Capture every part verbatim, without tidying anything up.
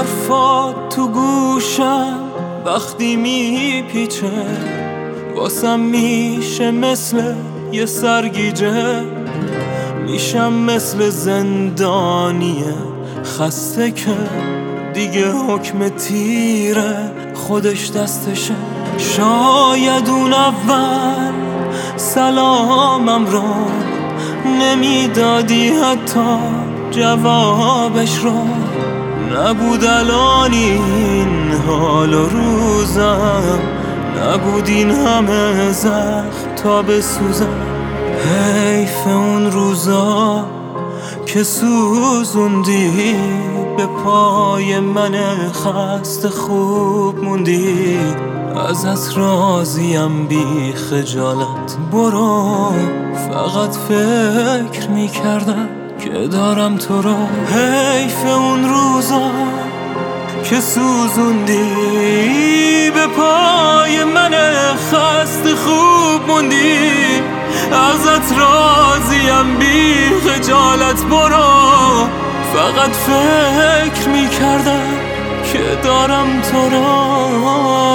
حرفات تو گوشم وقتی میپیچه، واسم میشه مثل یه سرگیجه. میشم مثل زندانی خسته که دیگه حکم تیره خودش دستشه. شاید اون اول سلامم رو نمیدادی، حتی جوابش رو. نبود الان این حال و روزم، نبود این همه زخم تا بسوزم. حیف اون روزا که سوزوندی به پای من خسته خوب موندی. ازت راضیم بی خجالت، برو. فقط فکر میکردم که دارم تو رو. حیف اون روزا که سوزوندی به پای من خسته خوب موندی. ازت راضیم بی خجالت، برو. فقط فکر میکردم که دارم تو رو.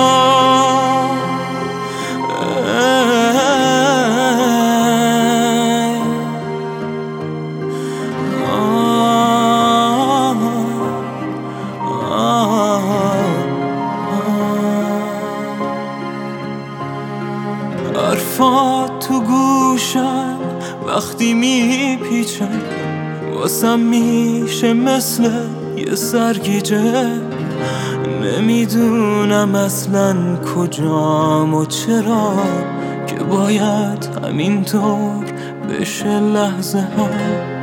حرفات تو گوشم وقتی میپیچه، واسم میشه مثل یه سرگیجه. نمیدونم اصلاً کجام و چرا که باید همینطور بشه لحظه ها.